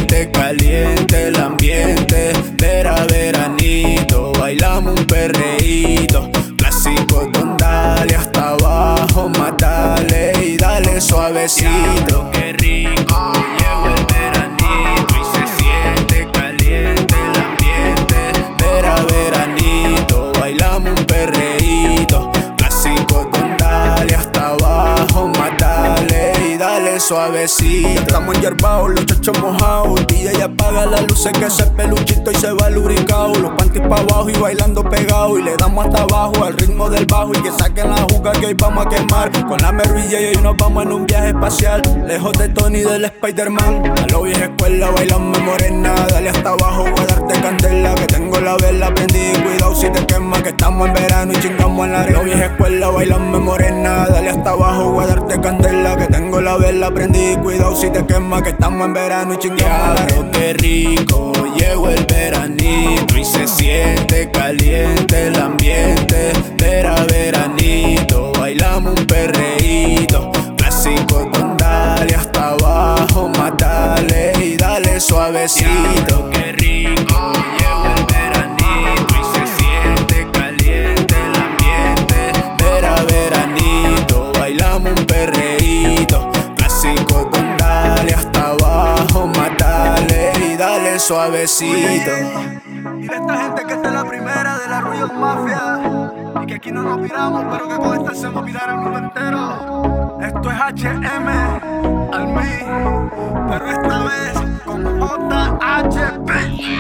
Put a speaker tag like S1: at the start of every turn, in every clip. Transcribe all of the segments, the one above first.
S1: siente caliente el ambiente. Veranito, bailamos un perreíto clásico, don dale hasta abajo, más dale y dale suavecito. Qué rico, llegó el veranito y se siente caliente el ambiente. Veranito, bailamos un perreíto clásico, don dale hasta abajo, más dale y dale suavecito.
S2: Estamos hierbados, los chachos mojados. DJ apaga las luces que ese peluchito y se va lubricado. Los panties pa' abajo y bailando pegado. Y le damos hasta abajo al ritmo del bajo. Y que saquen la juca que hoy vamos a quemar. Con la Mary J y hoy nos vamos en un viaje espacial. Lejos de Tony del Spider-Man. A lo vieja escuela bailame morena. Dale hasta abajo, voy a darte candela. Que tengo la vela prendida y cuidado si te quema. Que estamos en verano y chingamos en la arena. A lo vieja escuela bailame morena. Dale hasta abajo, voy a darte candela. Que tengo la vela prendida y cuidado si te quema. Que estamos en verano y chingamos en la arena.
S1: Qué rico, llegó el veranito y se siente caliente el ambiente. Veranito, bailamos un perreíto clásico, don dale hasta abajo, más dale y dale suavecito. Qué rico, llegó el veranito y se siente caliente el ambiente. Veranito, bailamos un perreíto clásico, don dale hasta abajo, más dale y dale suavecito.
S2: Dile a esta gente que esta es la primera de la Royal Mafia y que aquí no nos piramos, pero que con esta hacemos virar el mundo entero. Esto es HM al mí, pero esta vez con JHP.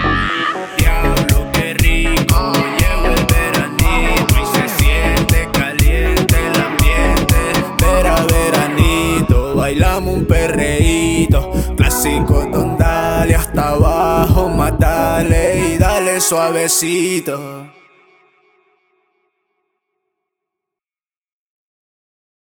S1: Diablo, qué rico, llegó el veranito y se siente caliente el ambiente. Veranito, bailamos un perreíto clásico, don dale hasta abajo, más dale y dale suavecito.